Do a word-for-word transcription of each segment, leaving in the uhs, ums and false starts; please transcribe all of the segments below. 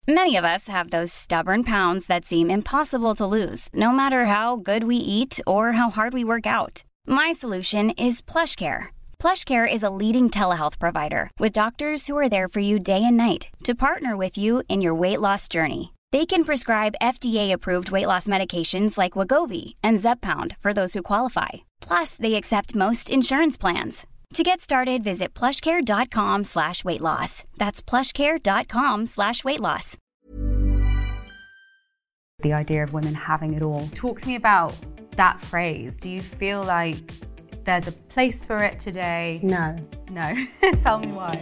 Many of us have those stubborn pounds that seem impossible to lose, no matter how good we eat or how hard we work out. My solution is PlushCare. PlushCare is a leading telehealth provider with doctors who are there for you day and night to partner with you in your weight loss journey. They can prescribe F D A-approved weight loss medications like Wegovy and Zepbound for those who qualify. Plus, they accept most insurance plans. To get started, visit plushcare.com slash weight loss. That's plushcare.com slash weight loss. The idea of women having it all. Talk to me about that phrase. Do you feel like there's a place for it today? No. No? Tell me why.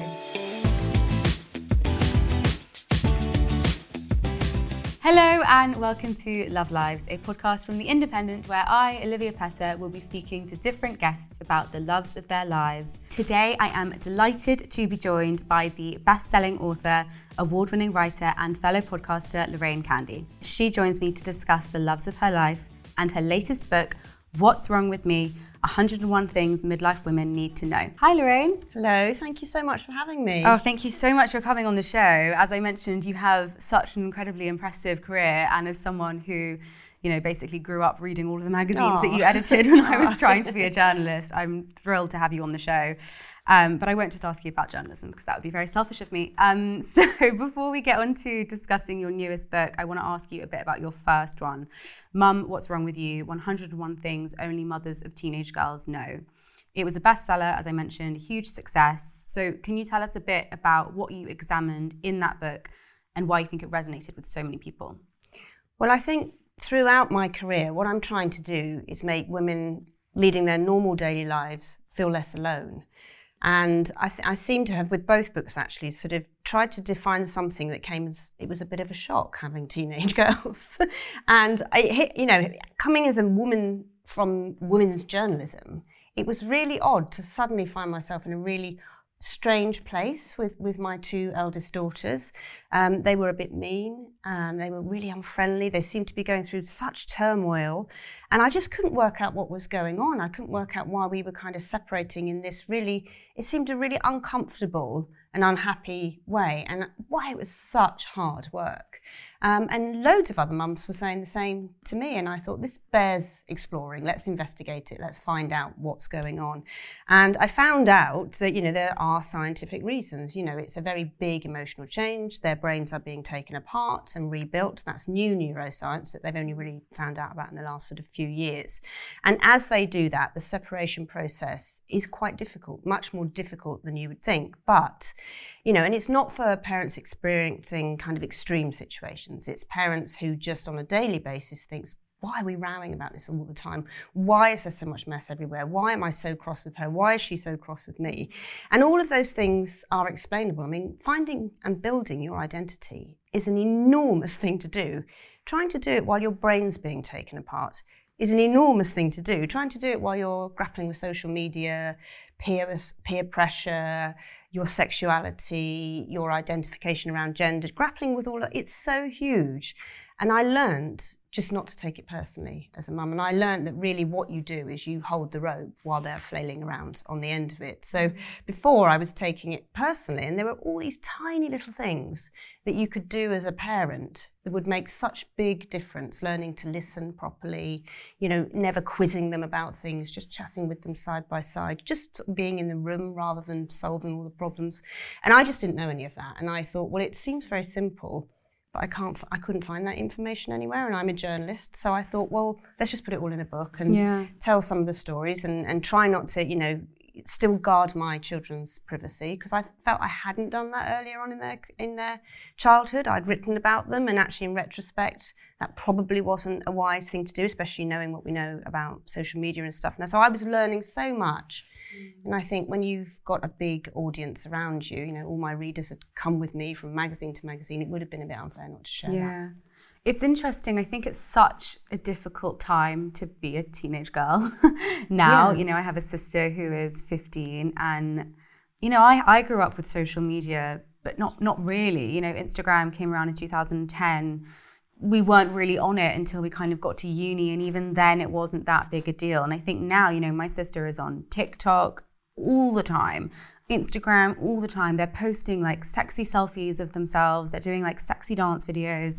Hello and welcome to Love Lives, a podcast from The Independent where I, Olivia Petter, will be speaking to different guests about the loves of their lives. Today I am delighted to be joined by the best-selling author, award-winning writer and fellow podcaster Lorraine Candy. She joins me to discuss the loves of her life and her latest book, What's Wrong With Me? one hundred and one Things Midlife Women Need to Know. Hi, Lorraine. Hello, thank you so much for having me. Oh, thank you so much for coming on the show. As I mentioned, you have such an incredibly impressive career, and as someone who, you know, basically grew up reading all of the magazines Aww. that you edited when I was trying to be a journalist, I'm thrilled to have you on the show. Um, but I won't just ask you about journalism because that would be very selfish of me. Um, so before we get on to discussing your newest book, I want to ask you a bit about your first one, Mum, What's Wrong With You? one hundred and one Things Only Mothers of Teenage Girls Know. It was a bestseller, as I mentioned, huge success. So can you tell us a bit about what you examined in that book and why you think it resonated with so many people? Well, I think throughout my career, what I'm trying to do is make women leading their normal daily lives feel less alone. And I, th- I seem to have, with both books actually, sort of tried to define something that came as, it was a bit of a shock having teenage girls. And, I, you know, coming as a woman from women's journalism, it was really odd to suddenly find myself in a really strange place with, with my two eldest daughters. Um, they were a bit mean, and they were really unfriendly. They seemed to be going through such turmoil, and I just couldn't work out what was going on. I couldn't work out why we were kind of separating in this really, it seemed a really uncomfortable and unhappy way, and why it was such hard work. Um, and loads of other mums were saying the same to me, and I thought, this bears exploring. Let's investigate it. Let's find out what's going on. And I found out that, you know, there are scientific reasons. You know, it's a very big emotional change. Their brains are being taken apart and rebuilt. That's new neuroscience that they've only really found out about in the last sort of few years. And as they do that, the separation process is quite difficult, much more difficult than you would think. But, you know, and it's not for parents experiencing kind of extreme situations. It's parents who just on a daily basis thinks, why are we rowing about this all the time? Why is there so much mess everywhere? Why am I so cross with her? Why is she so cross with me? And all of those things are explainable. I mean, finding and building your identity is an enormous thing to do. Trying to do it while your brain's being taken apart is an enormous thing to do. Trying to do it while you're grappling with social media, peer, peer pressure, your sexuality, your identification around gender, grappling with all of it's so huge. And I learned just not to take it personally as a mum. And I learned that really what you do is you hold the rope while they're flailing around on the end of it. So before I was taking it personally, and there were all these tiny little things that you could do as a parent that would make such big difference, learning to listen properly, you know, never quizzing them about things, just chatting with them side by side, just being in the room rather than solving all the problems. And I just didn't know any of that. And I thought, well, it seems very simple, but I can't, I couldn't find that information anywhere, and I'm a journalist, so I thought, well, let's just put it all in a book and yeah. tell some of the stories and, and try not to, you know, still guard my children's privacy, because I felt I hadn't done that earlier on in their in their childhood. I'd written about them, and actually in retrospect, that probably wasn't a wise thing to do, especially knowing what we know about social media and stuff now. So I was learning so much. And I think when you've got a big audience around you, you know, all my readers had come with me from magazine to magazine, it would have been a bit unfair not to share yeah. that. It's interesting. I think it's such a difficult time to be a teenage girl now. Yeah. You know, I have a sister who is fifteen, and, you know, I, I grew up with social media, but not, not really. You know, Instagram came around in two thousand ten. We weren't really on it until we kind of got to uni, and even then it wasn't that big a deal. And I think now, you know, my sister is on TikTok all the time, Instagram all the time. They're posting like sexy selfies of themselves. They're doing like sexy dance videos.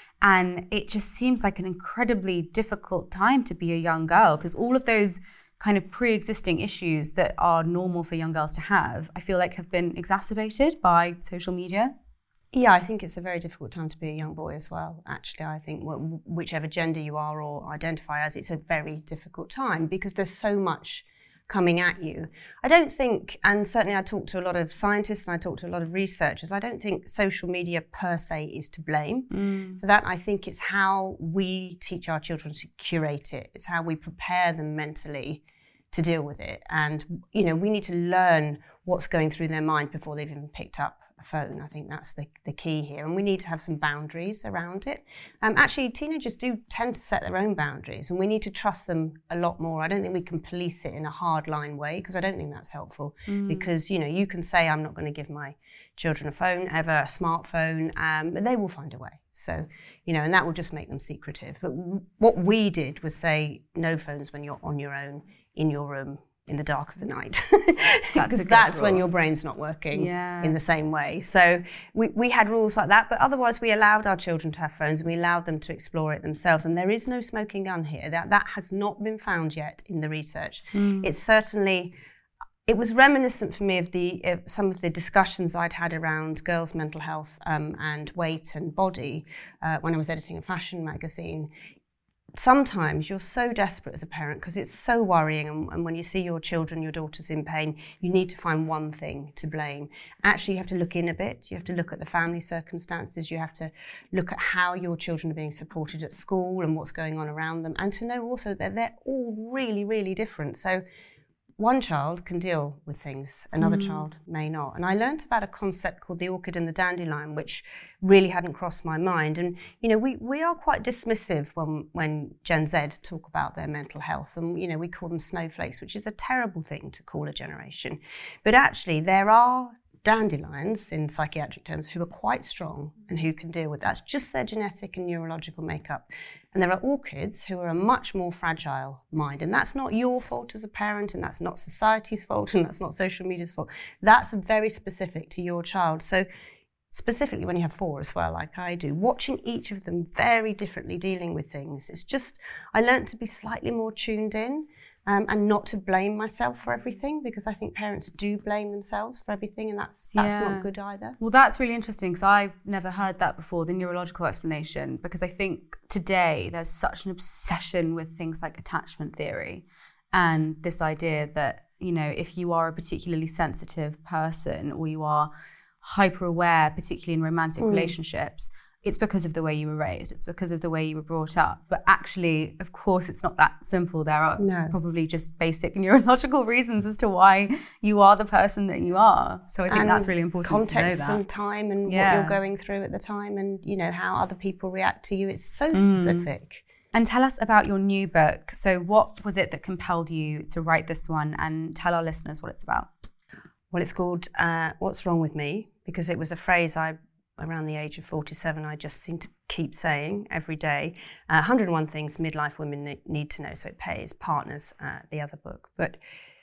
And it just seems like an incredibly difficult time to be a young girl, because all of those kind of pre-existing issues that are normal for young girls to have, I feel like have been exacerbated by social media. Yeah, I think it's a very difficult time to be a young boy as well, actually. I think whichever gender you are or identify as, it's a very difficult time because there's so much coming at you. I don't think, and certainly I talk to a lot of scientists and I talk to a lot of researchers, I don't think social media per se is to blame mm. for that. I think it's how we teach our children to curate it. It's how we prepare them mentally to deal with it. And, you know, we need to learn what's going through their mind before they've even picked up a phone. I think that's the, the key here. And we need to have some boundaries around it. Um, actually, teenagers do tend to set their own boundaries and we need to trust them a lot more. I don't think we can police it in a hard line way because I don't think that's helpful mm. because, you know, you can say I'm not going to give my children a phone ever, a smartphone, um, but they will find a way. So, you know, and that will just make them secretive. But w- what we did was say no phones when you're on your own in your room in the dark of the night, because that's, that's when your brain's not working yeah. in the same way. So we, we had rules like that, but otherwise we allowed our children to have phones and we allowed them to explore it themselves. And there is no smoking gun here. That that has not been found yet in the research. Mm. It's certainly, it was reminiscent for me of the of some of the discussions I'd had around girls' mental health um, and weight and body uh, when I was editing a fashion magazine. Sometimes you're so desperate as a parent because it's so worrying, and, and when you see your children, your daughters in pain, you need to find one thing to blame. Actually, you have to look in a bit. You have to look at the family circumstances. You have to look at how your children are being supported at school and what's going on around them, and to know also that they're all really, really different. So one child can deal with things, another mm. child may not. And I learnt about a concept called the orchid and the dandelion, which really hadn't crossed my mind. And, you know, we, we are quite dismissive when, when Gen Z talk about their mental health. And, you know, we call them snowflakes, which is a terrible thing to call a generation. But actually, there are dandelions, in psychiatric terms, who are quite strong and who can deal with that. It's just their genetic and neurological makeup. And there are orchids who are a much more fragile mind. And that's not your fault as a parent, and that's not society's fault, and that's not social media's fault. That's very specific to your child. So specifically when you have four as well, like I do, watching each of them very differently dealing with things, it's just, I learned to be slightly more tuned in. Um, and not to blame myself for everything, because I think parents do blame themselves for everything, and that's that's yeah. not good either. Well, that's really interesting, because I've never heard that before, the neurological explanation, because I think today there's such an obsession with things like attachment theory and this idea that, you know, if you are a particularly sensitive person or you are hyper aware, particularly in romantic mm. relationships, it's because of the way you were raised, it's because of the way you were brought up. But actually, of course, it's not that simple. There are no. probably just basic neurological reasons as to why you are the person that you are. So I think and that's really important context to know that. And time and yeah. what you're going through at the time, and, you know, how other people react to you. It's so mm. specific. And tell us about your new book. So what was it that compelled you to write this one, and tell our listeners what it's about? Well, it's called uh, What's Wrong With Me, because it was a phrase I around the age of forty-seven, I just seem to keep saying every day. Uh, one hundred and one Things Midlife Women Need to Know, so it pays, Partners, uh, the other book. But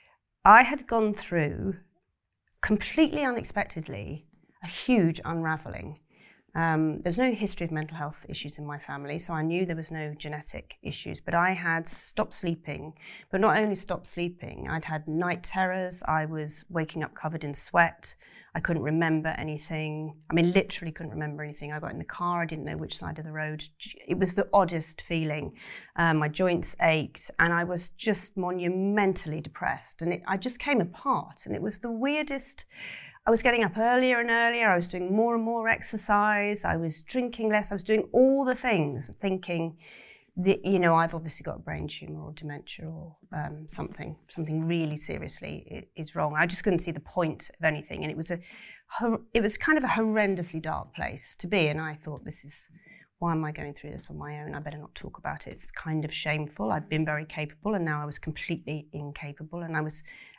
I had gone through, completely unexpectedly, a huge unravelling. Um, there's no history of mental health issues in my family, so I knew there was no genetic issues, but I had stopped sleeping. But not only stopped sleeping, I'd had night terrors, I was waking up covered in sweat, I couldn't remember anything. I mean, literally couldn't remember anything. I got in the car, I didn't know which side of the road. It was the oddest feeling. Um, my joints ached, and I was just monumentally depressed. And it, I just came apart, and it was the weirdest. I was getting up earlier and earlier. I was doing more and more exercise. I was drinking less. I was doing all the things, thinking that, you know, I've obviously got a brain tumour or dementia or um, something, something really seriously is wrong. I just couldn't see the point of anything. And it was a, it was kind of a horrendously dark place to be. And I thought, this is, why am I going through this on my own? I better not talk about it. It's kind of shameful. I'd been very capable, and now I was completely incapable. And I was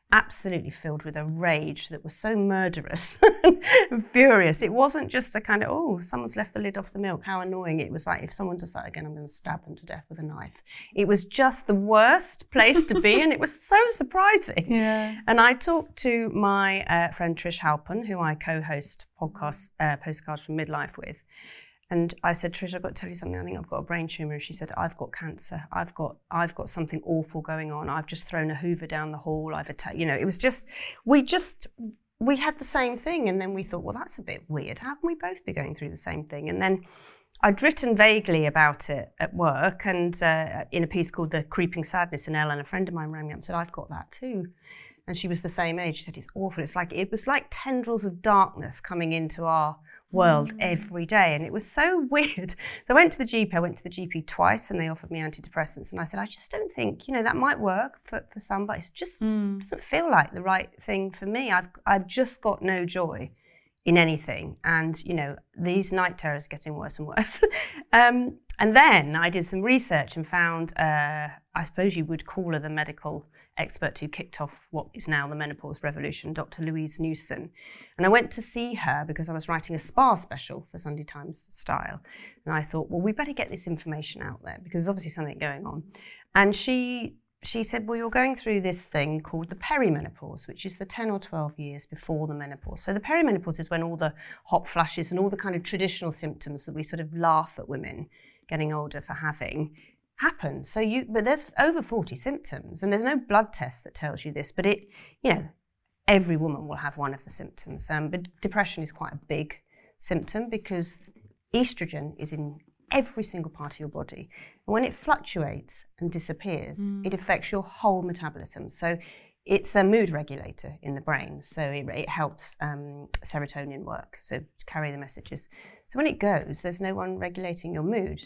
absolutely filled with a rage that was so murderous and furious. It wasn't just a kind of, oh, someone's left the lid off the milk, how annoying. It was like, if someone does that again, I'm going to stab them to death with a knife. It was just the worst place to be, and it was so surprising. Yeah. And I talked to my uh, friend Trish Halpin, who I co-host podcast uh, Postcards from Midlife with. And I said, Trish, I've got to tell you something. I think I've got a brain tumour. And she said, I've got cancer. I've got, I've got something awful going on. I've just thrown a Hoover down the hall. I've attacked. You know, it was just, we just, we had the same thing. And then we thought, well, that's a bit weird. How can we both be going through the same thing? And then I'd written vaguely about it at work, and uh, in a piece called The Creeping Sadness in Elle, and a friend of mine rang me up and said, I've got that too. And she was the same age. She said, it's awful. It's like, it was like tendrils of darkness coming into our world mm. every day, and it was so weird. So I went to the G P. I went to the G P twice, and they offered me antidepressants, and I said, I just don't think, you know, that might work for, for some, but it just mm. doesn't feel like the right thing for me. I've I've just got no joy in anything, and you know, these night terrors are getting worse and worse. um, and then I did some research and found, uh, I suppose you would call her the medical expert who kicked off what is now the menopause revolution, Doctor Louise Newson. And I went to see her because I was writing a spa special for Sunday Times Style. And I thought, well, we better get this information out there because there's obviously something going on. And she she said, well, you're going through this thing called the perimenopause, which is the ten or twelve years before the menopause. So the perimenopause is when all the hot flushes and all the kind of traditional symptoms that we sort of laugh at women getting older for having happen. So you, but there's over forty symptoms, and there's no blood test that tells you this, but it, you know, every woman will have one of the symptoms. Um, but depression is quite a big symptom because estrogen is in every single part of your body. And when it fluctuates and disappears, mm. it affects your whole metabolism. So it's a mood regulator in the brain. So it, it helps um, serotonin work, so to carry the messages. So when it goes, there's no one regulating your mood.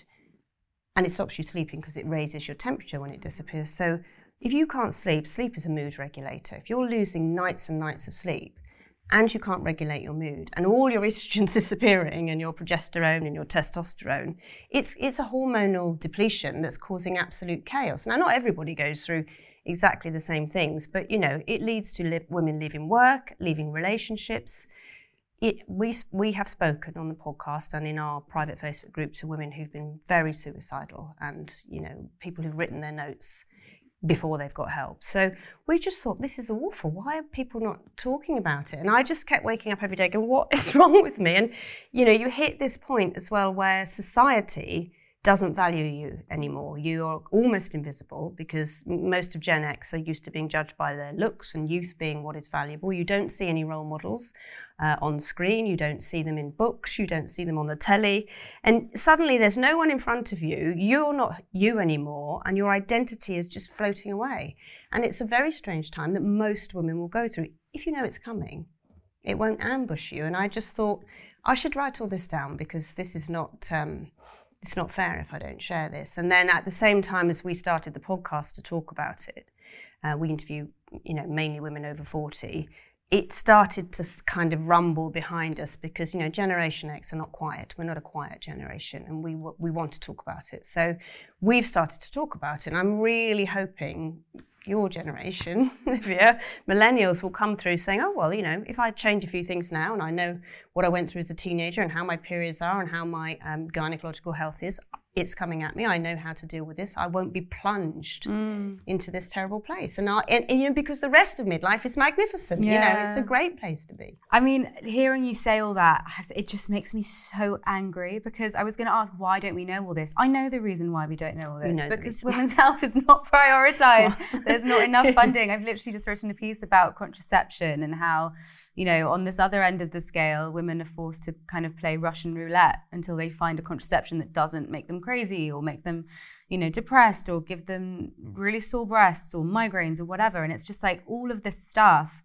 And it stops you sleeping because it raises your temperature when it disappears. So if you can't sleep, sleep is a mood regulator. If you're losing nights and nights of sleep and you can't regulate your mood and all your estrogen's disappearing and your progesterone and your testosterone, it's it's a hormonal depletion that's causing absolute chaos. Now, not everybody goes through exactly the same things, but, you know, it leads to li- women leaving work, leaving relationships. It, we we have spoken on the podcast and in our private Facebook group to women who've been very suicidal, and you know, people who've written their notes before they've got help. So we just thought, this is awful. Why are people not talking about it? And I just kept waking up every day going, what is wrong with me? And you know, you hit this point as well where society doesn't value you anymore. You are almost invisible because most of Gen X are used to being judged by their looks and youth being what is valuable. You don't see any role models uh, on screen. You don't see them in books. You don't see them on the telly. And suddenly there's no one in front of you. You're not you anymore, and your identity is just floating away. And it's a very strange time that most women will go through. If you know it's coming, it won't ambush you. And I just thought I should write all this down because this is not... Um, It's not fair if I don't share this. And then at the same time as we started the podcast to talk about it, uh, we interview, you know, mainly women over forty. It started to kind of rumble behind us because, you know, Generation X are not quiet. We're not a quiet generation, and we we want to talk about it. So we've started to talk about it, and I'm really hoping your generation, Livia, millennials will come through saying, oh, well, you know, if I change a few things now and I know what I went through as a teenager and how my periods are and how my um, gynecological health is, it's coming at me. I know how to deal with this. I won't be plunged mm. into this terrible place. And, I, and, and, you know, because the rest of midlife is magnificent. Yeah. You know, it's a great place to be. I mean, hearing you say all that, it just makes me so angry because I was going to ask, why don't we know all this? I know the reason why we don't know all this. Know because women's health is not prioritized. There's not enough funding. I've literally just written a piece about contraception and how, you know, on this other end of the scale, women are forced to kind of play Russian roulette until they find a contraception that doesn't make them crazy or make them, you know, depressed or give them really sore breasts or migraines or whatever. And it's just like all of this stuff,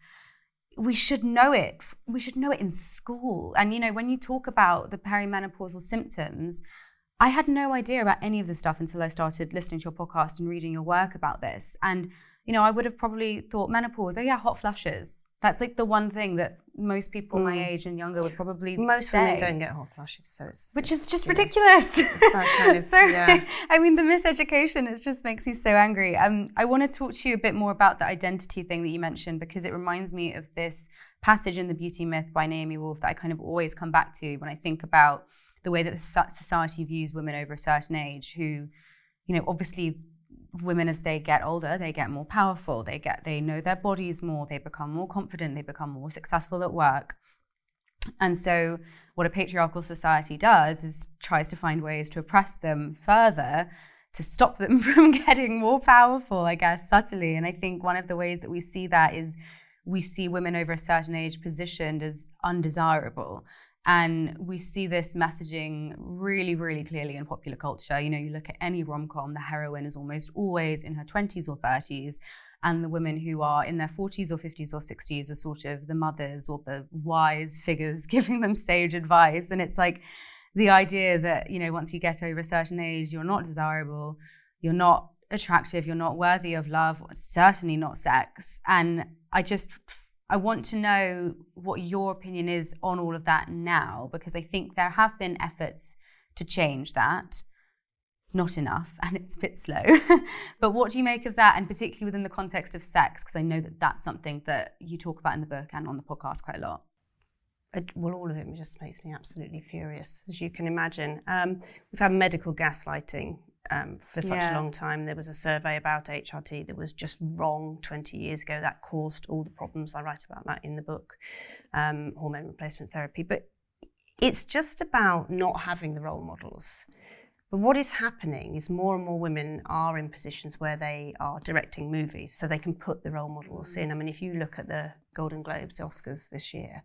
we should know it. We should know it in school. And, you know, when you talk about the perimenopausal symptoms, I had no idea about any of this stuff until I started listening to your podcast and reading your work about this. And, you know, I would have probably thought menopause, oh yeah, hot flushes. That's like the one thing that most people mm. my age and younger would probably most say. women don't get hot flushes, so it's which it's, is just ridiculous. Know, kind of, so yeah. I mean, the miseducation, it just makes you so angry. Um, I want to talk to you a bit more about the identity thing that you mentioned, because it reminds me of this passage in The Beauty Myth by Naomi Wolf that I kind of always come back to when I think about the way that the society views women over a certain age, who, you know, obviously women, as they get older, they get more powerful, they get they know their bodies more, they become more confident, they become more successful at work. And so what a patriarchal society does is tries to find ways to oppress them further, to stop them from getting more powerful, I guess, subtly. And I think one of the ways that we see that is we see women over a certain age positioned as undesirable. And we see this messaging really, really clearly in popular culture. You know, you look at any rom-com, the heroine is almost always in her twenties or thirties, and the women who are in their forties or fifties or sixties are sort of the mothers or the wise figures giving them sage advice. And it's like the idea that, you know, once you get over a certain age, you're not desirable, you're not attractive, you're not worthy of love, certainly not sex. And I just... I want to know what your opinion is on all of that now, because I think there have been efforts to change that. Not enough, and it's a bit slow. But what do you make of that, and particularly within the context of sex? Because I know that that's something that you talk about in the book and on the podcast quite a lot. It, well, all of it just makes me absolutely furious, as you can imagine. Um, we've had medical gaslighting Um, for such yeah. a long time. There was a survey about H R T that was just wrong twenty years ago. That caused all the problems. I write about that in the book, um, hormone replacement therapy. But it's just about not having the role models. But what is happening is more and more women are in positions where they are directing movies, so they can put the role models in. I mean, if you look at the Golden Globes, the Oscars this year,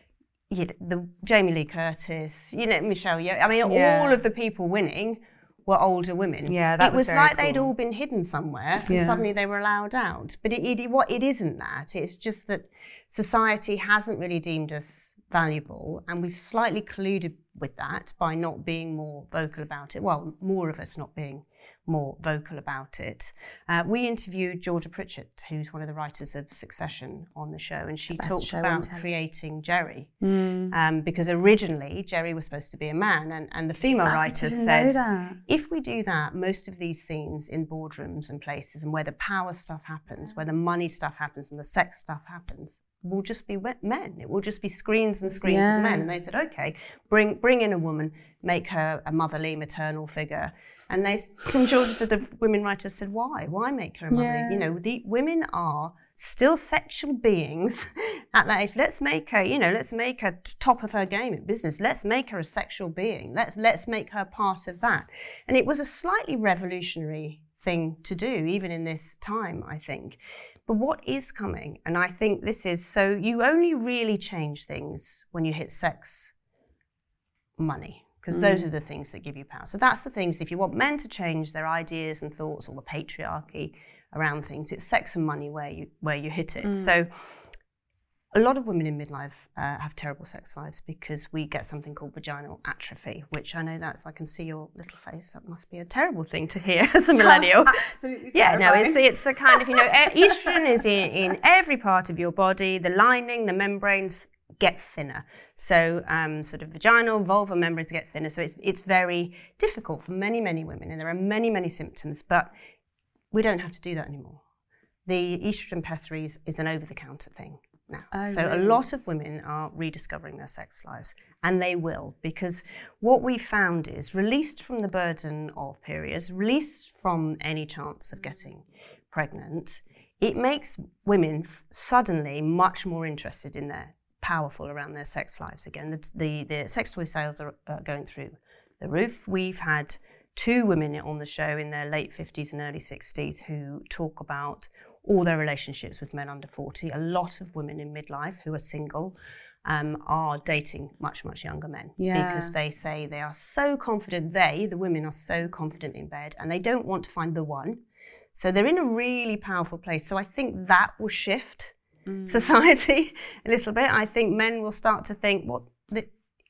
you know, the Jamie Lee Curtis, you know, Michelle Yeoh, I mean, yeah. all of the people winning were older women. Yeah, that it was, was very like cool. They'd all been hidden somewhere, and yeah. suddenly they were allowed out. But it, it, what it isn't that. It's just that society hasn't really deemed us valuable, and we've slightly colluded with that by not being more vocal about it. Well, more of us not being more vocal about it. Uh, we interviewed Georgia Pritchett, who's one of the writers of Succession, on the show, and she talked about creating Jerry. Mm. Um, because originally Jerry was supposed to be a man, and, and the female I writers didn't said, know that. if we do that, most of these scenes in boardrooms and places, and where the power stuff happens, where the money stuff happens and the sex stuff happens, will just be men. It will just be screens and screens yeah. of men. And they said, okay, bring bring in a woman, make her a motherly, maternal figure. And they, some Georgia, the women writers said, why? Why make her a motherly? Yeah. You know, the women are still sexual beings at that age. Let's make her, you know, let's make her top of her game in business. Let's make her a sexual being. Let's let's make her part of that. And it was a slightly revolutionary thing to do, even in this time, I think. But what is coming, and I think this is, so you only really change things when you hit sex, money, because mm. those are the things that give you power. So that's the things, if you want men to change their ideas and thoughts, or the patriarchy around things, it's sex and money where you where you hit it. Mm. So a lot of women in midlife uh, have terrible sex lives because we get something called vaginal atrophy, which I know that's, I can see your little face, that must be a terrible thing to hear as a millennial. Absolutely yeah, terrifying. no, it's, it's a kind of, you know, estrogen is in, in every part of your body, the lining, the membranes get thinner. So um, sort of vaginal, vulvar membranes get thinner. So it's, it's very difficult for many, many women, and there are many, many symptoms, but we don't have to do that anymore. The estrogen pessaries is an over-the-counter thing now. Oh, so really? A lot of women are rediscovering their sex lives, and they will, because what we found is, released from the burden of periods, released from any chance of getting pregnant, it makes women f- suddenly much more interested in their powerful around their sex lives again. The, the, the sex toy sales are uh, going through the roof. We've had two women on the show in their late fifties and early sixties who talk about all their relationships with men under forty. A lot of women in midlife who are single um, are dating much, much younger men yeah. because they say they are so confident, they, the women, are so confident in bed, and they don't want to find the one. So they're in a really powerful place. So I think that will shift mm. society a little bit. I think men will start to think, well, the,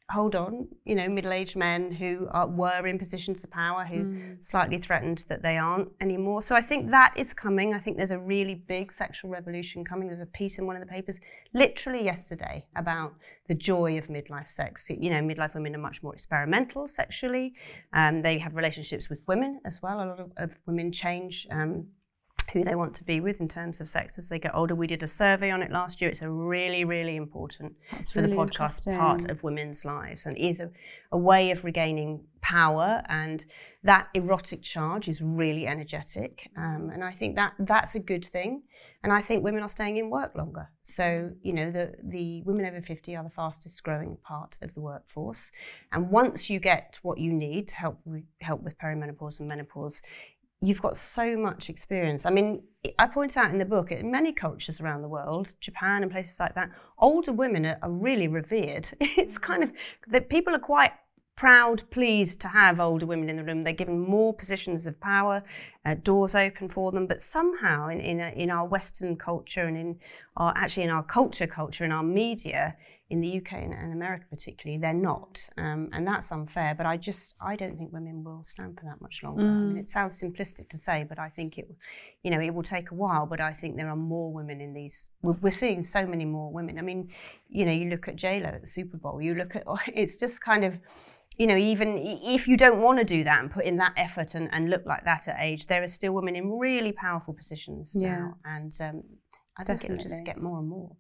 hold on, you know, middle-aged men who are, were in positions of power, who mm. slightly threatened that they aren't anymore. So I think that is coming. I think there's a really big sexual revolution coming. There's a piece in one of the papers literally yesterday about the joy of midlife sex. You know, midlife women are much more experimental sexually. Um, they have relationships with women as well. A lot of, of women change um, who they want to be with in terms of sex as they get older. We did a survey on it last year. It's a really, really important That's for really the podcast part of women's lives, and is a, a way of regaining power, and that erotic charge is really energetic, um, and I think that that's a good thing. And I think women are staying in work longer. So, you know, the, the women over fifty are the fastest growing part of the workforce, and once you get what you need to help with, help with perimenopause and menopause, you've got so much experience. I mean, I point out in the book, in many cultures around the world, Japan and places like that, older women are, are really revered. It's kind of, that people are quite proud, pleased to have older women in the room. They're given more positions of power, uh, doors open for them, but somehow in in, a, in our Western culture and in our, actually in our culture culture, in our media, in the U K and, and America particularly, they're not. Um, and that's unfair, but I just, I don't think women will stand for that much longer. Mm. I mean, it sounds simplistic to say, but I think it, you know, it will take a while, but I think there are more women in these, we're, we're seeing so many more women. I mean, you know, you look at J Lo at the Super Bowl, you look at, it's just kind of, you know, even if you don't want to do that and put in that effort and, and look like that at age, there are still women in really powerful positions yeah. now. And um, I think Definitely. It'll just get more and more.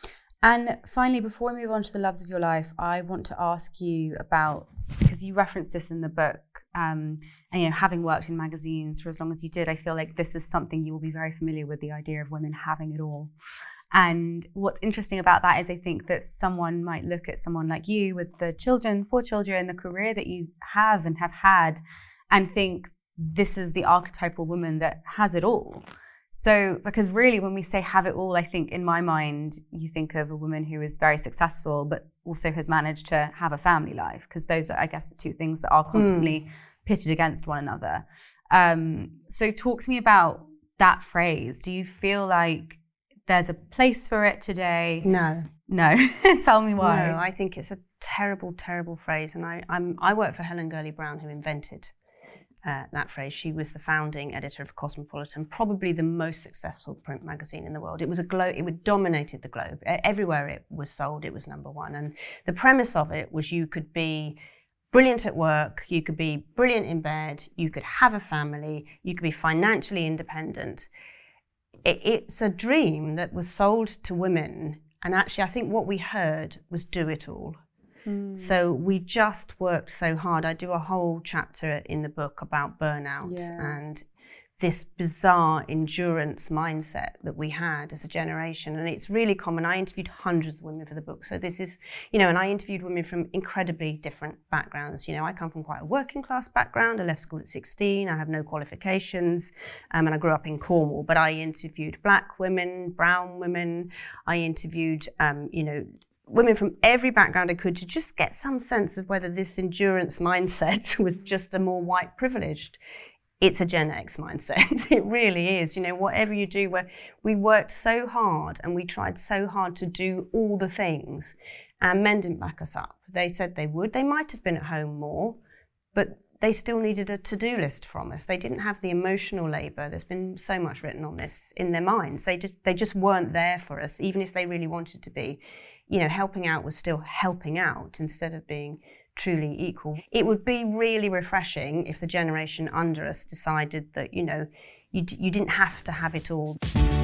And finally, before we move on to the loves of your life, I want to ask you about, because you referenced this in the book, um, and you know, having worked in magazines for as long as you did, I feel like this is something you will be very familiar with, the idea of women having it all. And what's interesting about that is I think that someone might look at someone like you with the children, four children, the career that you have and have had, and think this is the archetypal woman that has it all. So, because really when we say have it all, I think in my mind, you think of a woman who is very successful, but also has managed to have a family life, because those are, I guess, the two things that are constantly mm. pitted against one another. Um, so talk to me about that phrase. Do you feel like there's a place for it today? No. No. Tell me why. No, I think it's a terrible, terrible phrase. And I, I'm, I work for Helen Gurley Brown, who invented Uh, that phrase. She was the founding editor of Cosmopolitan, probably the most successful print magazine in the world. It was a glo- it dominated the globe. Everywhere it was sold, it was number one. And the premise of it was you could be brilliant at work, you could be brilliant in bed, you could have a family, you could be financially independent. It, it's a dream that was sold to women. And actually, I think what we heard was do it all. Mm. So we just worked so hard. I do a whole chapter in the book about burnout yeah. and this bizarre endurance mindset that we had as a generation. And it's really common. I interviewed hundreds of women for the book. So this is, you know, and I interviewed women from incredibly different backgrounds. You know, I come from quite a working class background. I left school at sixteen. I have no qualifications. Um, and I grew up in Cornwall. But I interviewed black women, brown women. I interviewed, um, you know, women from every background I could, to just get some sense of whether this endurance mindset was just a more white privileged. It's a Gen X mindset. It really is. You know, whatever you do, where we worked so hard and we tried so hard to do all the things, and men didn't back us up. They said they would. They might have been at home more, but they still needed a to-do list from us. They didn't have the emotional labor. There's been so much written on this in their minds. They just they just weren't there for us, even if they really wanted to be. You know, helping out was still helping out instead of being truly equal. It would be really refreshing if the generation under us decided that, you know, you, you didn't have to have it all.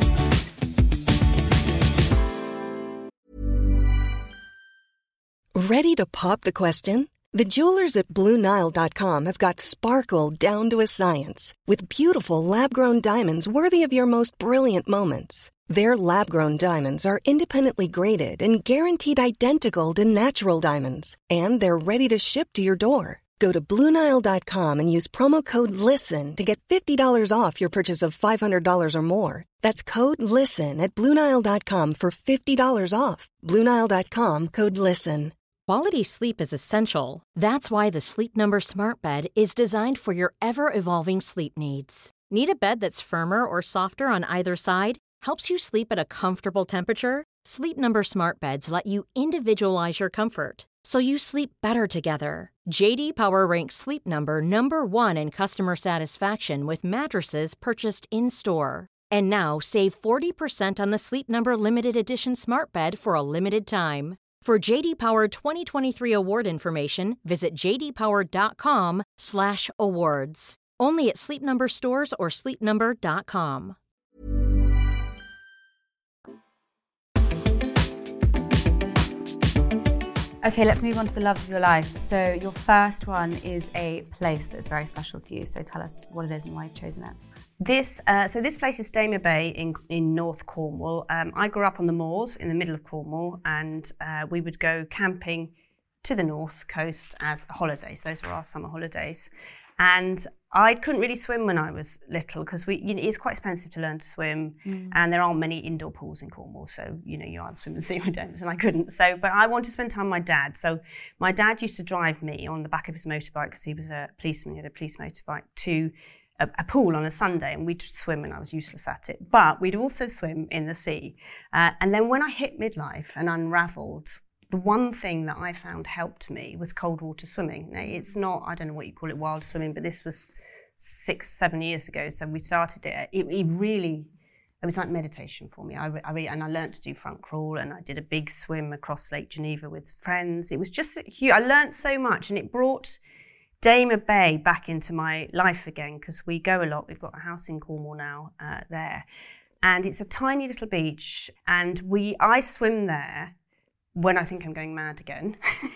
Ready to pop the question? The jewelers at Blue Nile dot com have got sparkle down to a science with beautiful lab-grown diamonds worthy of your most brilliant moments. Their lab-grown diamonds are independently graded and guaranteed identical to natural diamonds. And they're ready to ship to your door. Go to Blue Nile dot com and use promo code LISTEN to get fifty dollars off your purchase of five hundred dollars or more. That's code LISTEN at Blue Nile dot com for fifty dollars off. Blue Nile dot com, code LISTEN. Quality sleep is essential. That's why the Sleep Number Smart Bed is designed for your ever-evolving sleep needs. Need a bed that's firmer or softer on either side? Helps you sleep at a comfortable temperature? Sleep Number Smart Beds let you individualize your comfort so you sleep better together. J D Power ranks Sleep Number number one in customer satisfaction with mattresses purchased in-store. And now save forty percent on the Sleep Number limited edition smart bed for a limited time. For J D Power twenty twenty-three award information, visit jdpower.com slash awards. Only at Sleep Number stores or sleep number dot com. Okay, let's move on to the loves of your life. So your first one is a place that's very special to you. So tell us what it is and why you've chosen it. This, uh, so this place is Damer Bay in, in North Cornwall. Um, I grew up on the moors in the middle of Cornwall, and uh, we would go camping to the north coast as a holiday. So those were our summer holidays. And I couldn't really swim when I was little because we, you know, it's quite expensive to learn to swim, mm. and there aren't many indoor pools in Cornwall. So, you know, you either swim and sea or don't, and I couldn't. So, but I wanted to spend time with my dad. So my dad used to drive me on the back of his motorbike because he was a policeman, he had a police motorbike, to a, a pool on a Sunday, and we'd swim, and I was useless at it. But we'd also swim in the sea. Uh, and then when I hit midlife and unravelled, the one thing that I found helped me was cold water swimming. Now, it's not, I don't know what you call it, wild swimming, but this was six, seven years ago. So we started it. It, it really, it was like meditation for me. I, I really, and I learned to do front crawl, and I did a big swim across Lake Geneva with friends. It was just huge. I learned so much, and it brought Damer Bay back into my life again, because we go a lot. We've got a house in Cornwall now uh, there. And it's a tiny little beach, and we, I swim there when I think I'm going mad again.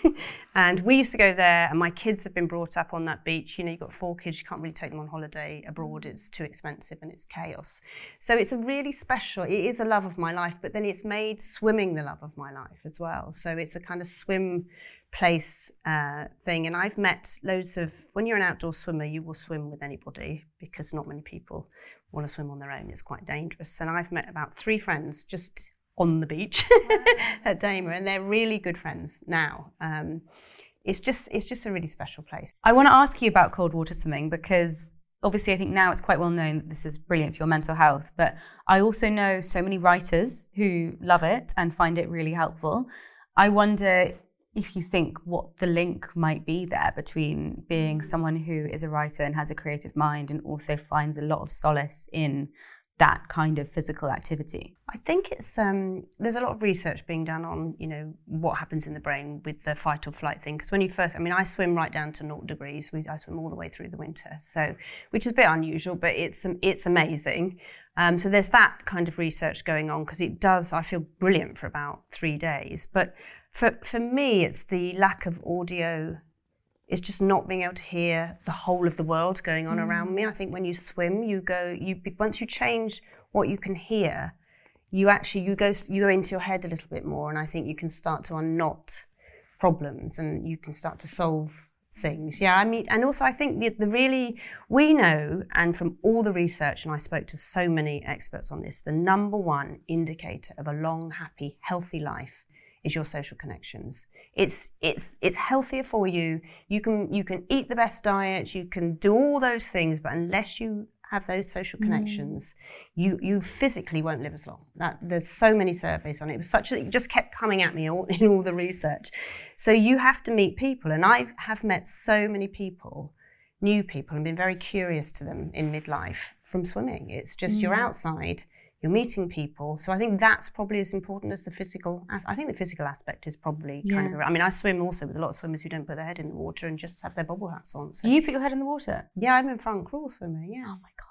And we used to go there, and my kids have been brought up on that beach. You know, you've got four kids, you can't really take them on holiday abroad. It's too expensive and it's chaos. So it's a really special, it is a love of my life, but then it's made swimming the love of my life as well. So it's a kind of swim place uh, thing. And I've met loads of, when you're an outdoor swimmer, you will swim with anybody because not many people want to swim on their own. It's quite dangerous. And I've met about three friends just on the beach at Damer, and they're really good friends now. Um, it's just it's just a really special place. I want to ask you about cold water swimming because obviously I think now it's quite well known that this is brilliant for your mental health, but I also know so many writers who love it and find it really helpful. I wonder if you think what the link might be there between being someone who is a writer and has a creative mind and also finds a lot of solace in that kind of physical activity. I think it's um, there's a lot of research being done on, you know, what happens in the brain with the fight or flight thing. Because when you first, I mean, I swim right down to naught degrees. We, I swim all the way through the winter, so which is a bit unusual, but it's it's amazing. Um, so there's that kind of research going on because it does. I feel brilliant for about three days. But for for me, it's the lack of audio. It's just not being able to hear the whole of the world going on mm. around me. I think when you swim, you go, you once you change what you can hear, you actually, you go you go into your head a little bit more, and I think you can start to unknot problems and you can start to solve things. Yeah, I mean, and also I think the, the really, we know, and from all the research, and I spoke to so many experts on this, the number one indicator of a long, happy, healthy life is your social connections. It's it's it's healthier for you. You can you can eat the best diet, you can do all those things, but unless you have those social connections, mm. you you physically won't live as long. That, there's so many surveys on it. It was such a, it just kept coming at me all, in all the research. So you have to meet people, and I have met so many people, new people, and been very curious to them in midlife from swimming. It's just mm. you're outside. You're meeting people. So I think that's probably as important as the physical. As- I think the physical aspect is probably yeah. kind of, I mean, I swim also with a lot of swimmers who don't put their head in the water and just have their bobble hats on. So. Do you put your head in the water? Yeah, I'm in front crawl swimmer, yeah. Oh my God.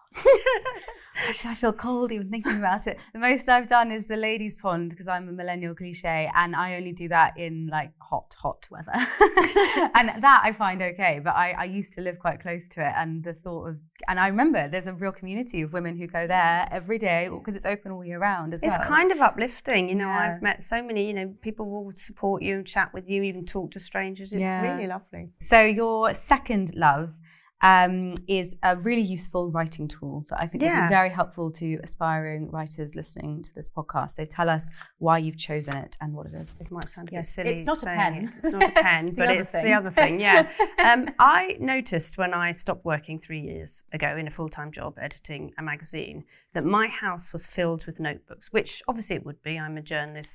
I feel cold even thinking about it. The most I've done is the ladies' pond because I'm a millennial cliche, and I only do that in like hot, hot weather. And that I find okay, but I, I used to live quite close to it, and the thought of, and I remember there's a real community of women who go there every day because it's open all year round as it's well. It's kind of uplifting, you know, yeah. I've met so many, you know, people will support you and chat with you, even talk to strangers. It's yeah. really lovely. So your second love Um, is a really useful writing tool that I think yeah. will be very helpful to aspiring writers listening to this podcast. So tell us why you've chosen it and what it is. It might sound a yes, bit silly. It's not a pen. It. It's not a pen, it's but the it's thing. the other thing, yeah. um, I noticed when I stopped working three years ago in a full-time job editing a magazine that my house was filled with notebooks, which obviously it would be. I'm a journalist, that's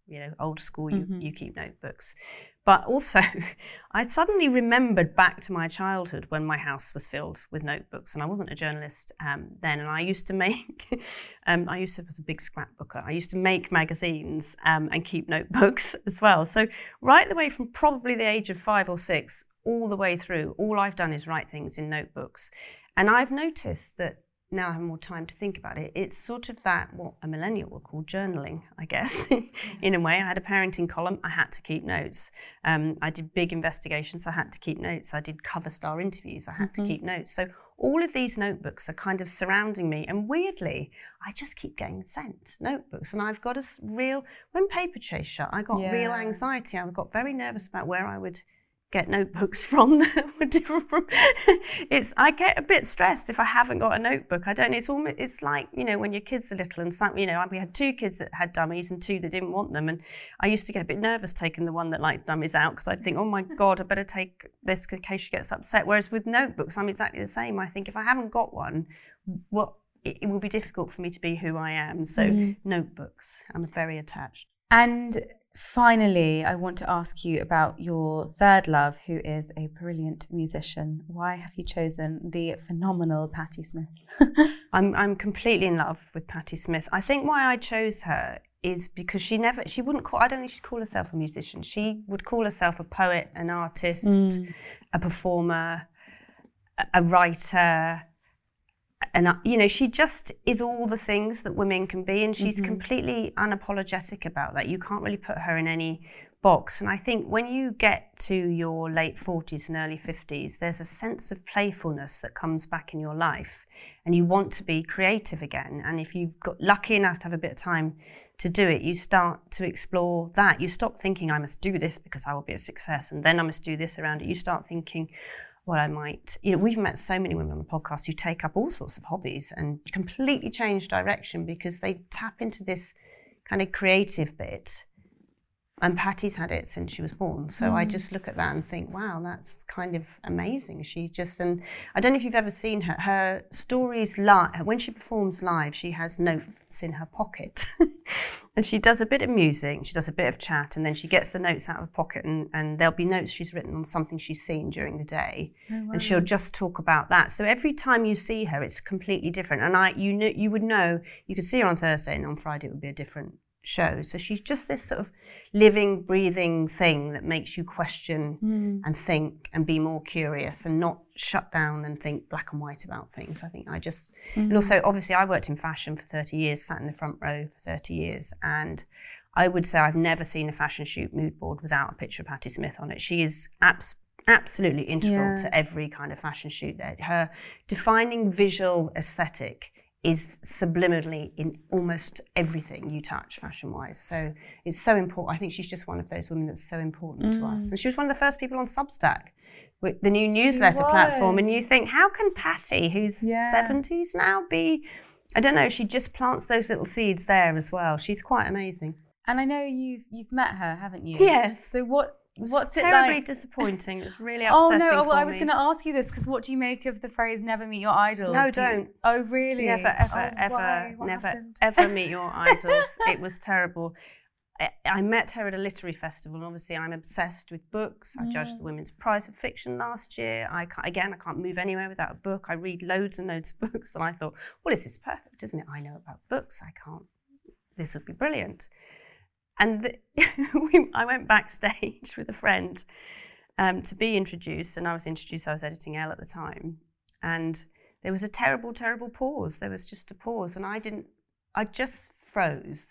you know, old school, Mm-hmm. you, you keep notebooks. But also, I suddenly remembered back to my childhood when my house was filled with notebooks, and I wasn't a journalist um, then. And I used to make, um, I used to was a big scrapbooker. I used to make magazines um, and keep notebooks as well. So right the way from probably the age of five or six, all the way through, all I've done is write things in notebooks. And I've noticed that now I have more time to think about it, it's sort of that, what a millennial will call journaling, I guess, in a way. I had a parenting column, I had to keep notes. Um, I did big investigations, I had to keep notes. I did cover star interviews, I had mm-hmm. to keep notes. So all of these notebooks are kind of surrounding me. And weirdly, I just keep getting sent notebooks. And I've got a real, when Paper Chase shut, I got yeah. real anxiety. I got very nervous about where I would get notebooks from that were different from it's I get a bit stressed if I haven't got a notebook. I don't know, it's almost it's like, you know, when your kids are little and some, you know, we had two kids that had dummies and two that didn't want them, and I used to get a bit nervous taking the one that liked dummies out because I'd think, oh my god, I better take this in case she gets upset. Whereas with notebooks, I'm exactly the same. I think if I haven't got one, what it, it will be difficult for me to be who I am. So mm. notebooks, I'm very attached. And finally, I want to ask you about your third love, who is a brilliant musician. Why have you chosen the phenomenal Patti Smith? I'm I'm completely in love with Patti Smith. I think why I chose her is because she never, she wouldn't call, I don't think she'd call herself a musician. She would call herself a poet, an artist, mm. a performer, a, a writer. And, you know, she just is all the things that women can be, and she's mm-hmm. completely unapologetic about that. You can't really put her in any box. And I think when you get to your late forties and early fifties, there's a sense of playfulness that comes back in your life, and you want to be creative again. And if you've got lucky enough to have a bit of time to do it, you start to explore that. You stop thinking, I must do this because I will be a success, and then I must do this around it. You start thinking, well, I might, you know, we've met so many women on the podcast who take up all sorts of hobbies and completely change direction because they tap into this kind of creative bit. And Patti's had it since she was born. So mm. I just look at that and think, wow, that's kind of amazing. She just, and I don't know if you've ever seen her, her stories live, when she performs live, she has notes in her pocket. And she does a bit of music, she does a bit of chat, and then she gets the notes out of her pocket, and, and there'll be notes she's written on something she's seen during the day. Oh, wow. And she'll just talk about that. So every time you see her, it's completely different. And I, you know, you would know, you could see her on Thursday, and on Friday it would be a different show. So she's just this sort of living, breathing thing that makes you question mm. and think and be more curious and not shut down and think black and white about things. I think I just, mm. and also obviously I worked in fashion for thirty years, sat in the front row for thirty years, and I would say I've never seen a fashion shoot mood board without a picture of Patti Smith on it. She is abs- absolutely integral yeah. to every kind of fashion shoot there. Her defining visual aesthetic is subliminally in almost everything you touch fashion-wise. So it's so important. I think she's just one of those women that's so important mm. to us. And she was one of the first people on Substack, with the new newsletter platform. And you think, how can Patti, who's yeah. seventies now, be, I don't know, she just plants those little seeds there as well. She's quite amazing. And I know you've you've met her, haven't you? Yes. So what What's it terribly like? Disappointing. It was really upsetting. Oh no! For well, I me. was going to ask you this because what do you make of the phrase "never meet your idols"? No, do don't. You... Oh really? Never, ever, oh, ever, never, happened? ever meet your idols. It was terrible. I, I met her at a literary festival, and obviously I'm obsessed with books. I mm. judged the Women's Prize of Fiction last year. I can't, again, I can't move anywhere without a book. I read loads and loads of books, and I thought, well, this is perfect, isn't it? I know about books. I can't. This would be brilliant. And the, we, I went backstage with a friend um, to be introduced, and I was introduced, I was editing Elle at the time, and there was a terrible, terrible pause. There was just a pause, and I didn't, I just froze.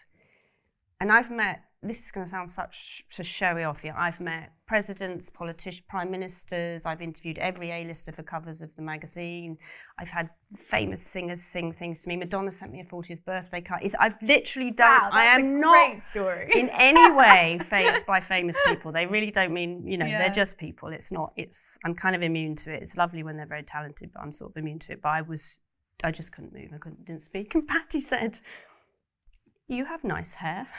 And I've met, this is going to sound such a showy off here, I've met presidents, politicians, prime ministers, I've interviewed every A-lister for covers of the magazine, I've had famous singers sing things to me. Madonna sent me a fortieth birthday card. It's, I've literally done, wow, that's I am a not great story. in any way fazed by famous people. They really don't mean, you know, yeah. they're just people. It's not, it's, I'm kind of immune to it. It's lovely when they're very talented, but I'm sort of immune to it. But I was, I just couldn't move, I couldn't, didn't speak. And Patti said, "You have nice hair."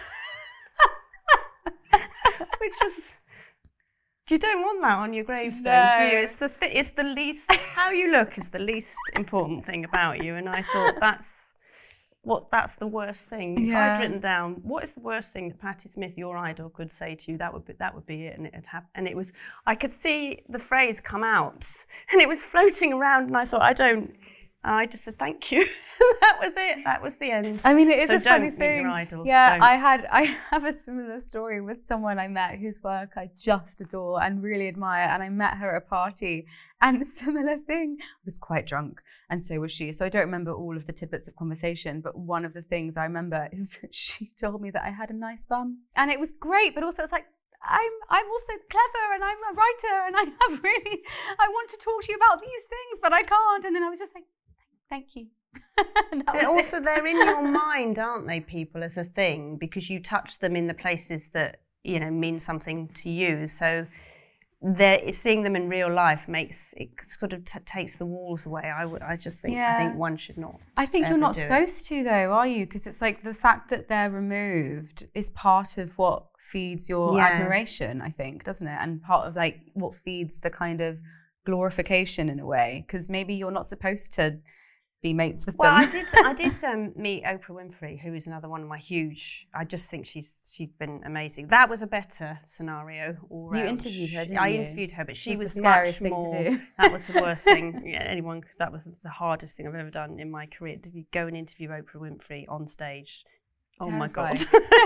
Which was, you don't want that on your gravestone, no. do you? It's the th- it's the least, how you look is the least important thing about you. And I thought, that's what that's the worst thing. If Yeah. I'd written down, what is the worst thing that Patti Smith, your idol, could say to you, that would be, that would be it. And it had happened. And it was, I could see the phrase come out and it was floating around and I thought, I don't, I just said, thank you. That was it. That was the end. I mean, it is so a funny don't thing. Meet your idols. Yeah, don't. I had I have a similar story with someone I met whose work I just adore and really admire, and I met her at a party, and a similar thing. I was quite drunk, and so was she. So I don't remember all of the tidbits of conversation, but one of the things I remember is that she told me that I had a nice bum, and it was great. But also, it's like, I'm I'm also clever, and I'm a writer, and I have really I want to talk to you about these things, but I can't. And then I was just like, thank you. And also, they're in your mind, aren't they, people, as a thing, because you touch them in the places that, you know, mean something to you. So they're, seeing them in real life makes it sort of t- takes the walls away. I would, I just think, Yeah. I think one should not. I think ever you're not do supposed it. to, though, are you? Because it's like the fact that they're removed is part of what feeds your Yeah. admiration, I think, doesn't it? And part of like what feeds the kind of glorification in a way. Because maybe you're not supposed to be mates with Well, them. I did. I did um, meet Oprah Winfrey, who is another one of my huge. I just think she's she's been amazing. That was a better scenario all You round. interviewed her, didn't I you? interviewed her, but she She's the was scariest much thing to more. do. That was the worst thing. Yeah, anyone. That was the hardest thing I've ever done in my career. Did you go and interview Oprah Winfrey on stage? Oh my God.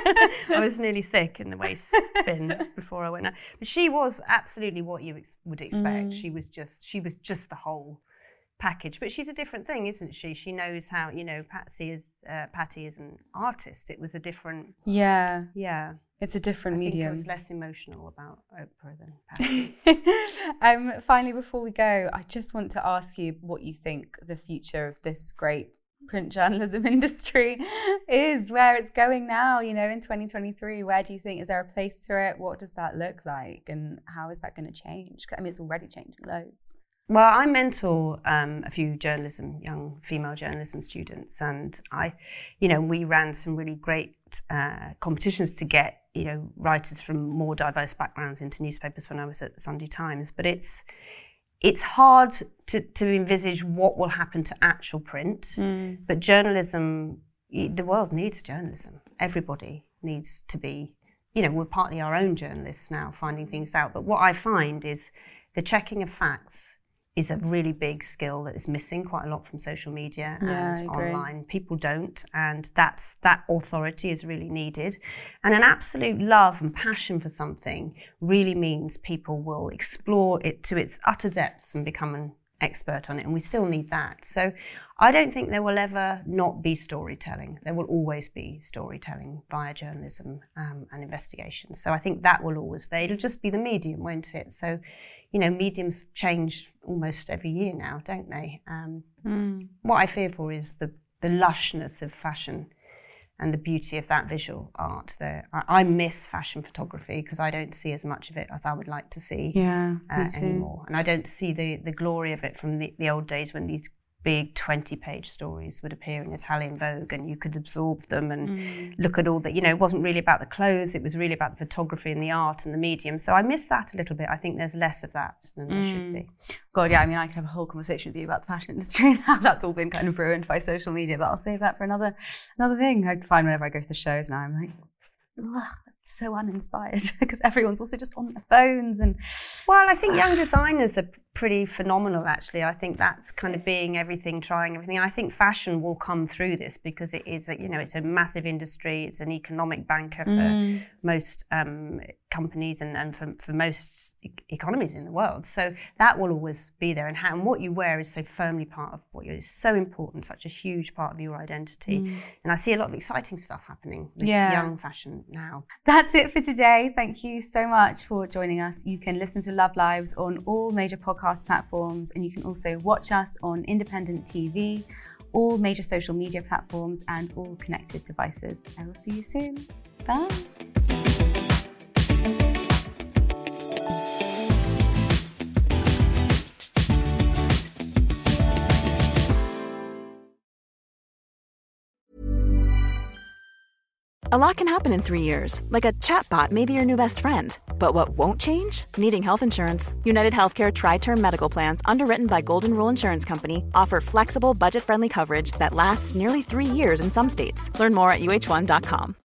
I was nearly sick in the waste bin before I went out. But she was absolutely what you ex- would expect. Mm. She was just she was just the whole package. But she's a different thing, isn't she? She knows how, you know, Patsy is uh, Patti is an artist. It was a different Yeah, yeah. it's a different I think medium. I was less emotional about Oprah than Patti. um, finally, before we go, I just want to ask you what you think the future of this great print journalism industry is, where it's going now, you know, in twenty twenty-three. Where do you think, is there a place for it? What does that look like? And how is that going to change? I mean, it's already changing loads. Well, I mentor um, a few journalism, young female journalism students, and I, you know, we ran some really great uh, competitions to get, you know, writers from more diverse backgrounds into newspapers when I was at the Sunday Times. But it's it's hard to, to envisage what will happen to actual print. Mm. But journalism, the world needs journalism. Everybody needs to be, you know, we're partly our own journalists now, finding things out. But what I find is the checking of facts is a really big skill that is missing quite a lot from social media Yeah, and I agree. online. People don't, and that's that authority is really needed. And an absolute love and passion for something really means people will explore it to its utter depths and become an expert on it, and we still need that. So I don't think there will ever not be storytelling. There will always be storytelling via journalism um, and investigation. So I think that will always there. It'll just be the medium, won't it? So, you know, mediums change almost every year now, don't they? Um, mm. What I fear for is the, the lushness of fashion and the beauty of that visual art. There, I, I miss fashion photography because I don't see as much of it as I would like to see Yeah, uh, anymore. And I don't see the, the glory of it from the, the old days when these big twenty-page stories would appear in Italian Vogue and you could absorb them and mm. look at all that. You know, it wasn't really about the clothes, it was really about the photography and the art and the medium. So I miss that a little bit. I think there's less of that than there mm. should be. God, yeah, I mean, I could have a whole conversation with you about the fashion industry and how that's all been kind of ruined by social media, but I'll save that for another another thing. I find whenever I go to the shows now, I'm like, ugh, so uninspired because everyone's also just on their phones. And well, I think young designers are pretty phenomenal, actually. I think that's kind of being everything, trying everything. I think fashion will come through this because it is, a, you know, it's a massive industry. It's an economic banker for mm. most um, companies and, and for, for most e- economies in the world. So that will always be there. And, how, and what you wear is so firmly part of what you're, is so important, such a huge part of your identity. Mm. And I see a lot of exciting stuff happening with yeah. young fashion now. That's it for today. Thank you so much for joining us. You can listen to Love Lives on all major podcast platforms, and you can also watch us on independent T V, all major social media platforms, and all connected devices. I will see you soon. Bye. A lot can happen in three years, like a chatbot may be your new best friend. But what won't change? Needing health insurance. United Healthcare Tri-Term Medical Plans, underwritten by Golden Rule Insurance Company, offer flexible, budget-friendly coverage that lasts nearly three years in some states. Learn more at U H one dot com.